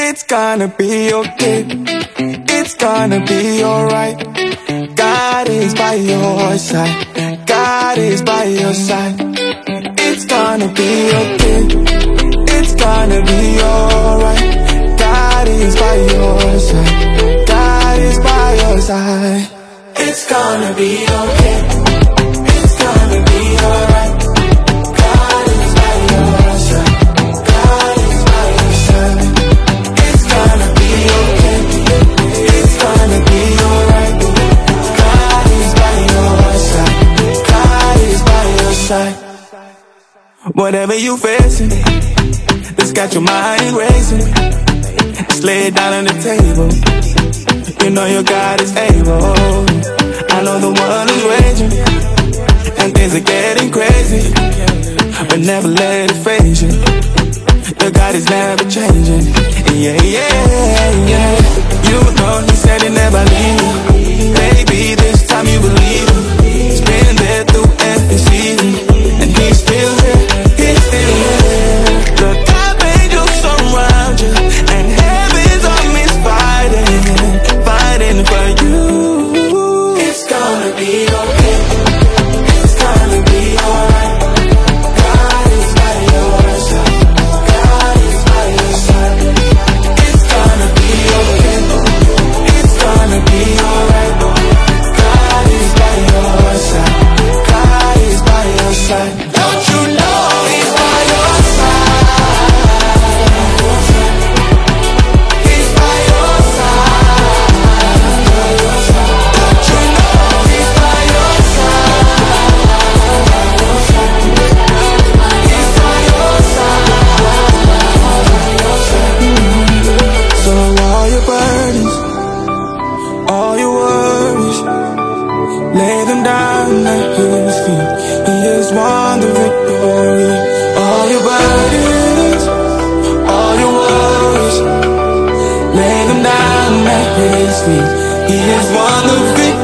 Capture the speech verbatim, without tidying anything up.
It's gonna be okay. It's gonna be alright. God is by your side. God is by your side. It's gonna be okay. It's gonna be alright. God is by your side. God is by your side. It's gonna be okay. It's gonna be alright. God is by your side. God is by your side. It's gonna be okay. It's gonna be alright. God is by your side. God is by your side. Whatever you facing, that's got your mind racing. Just lay it down on the table. You know your God is able. I know the world is raging and things are getting crazy, but never let it phase you. Your God is never changing. Yeah, yeah, yeah. You know he said he'd never leave. Maybe this time you believe him. He's been there through every season, and he's still here. He's still here. Look up, angels surround you, and heaven's armies fighting, fighting for you. It's gonna be okay. It's gonna be alright. God is by your side. God is by your side. It's gonna be okay. It's gonna be alright. God is by your side. God is by your side. Don't you know he's by your side? He's by your side. Don't you know he's by your side? He's by your side. So all your burdens, all your worries, lay them down at his feet. He has won the victory. All your burdens, all your worries, lay them down at his feet. He has won the victory.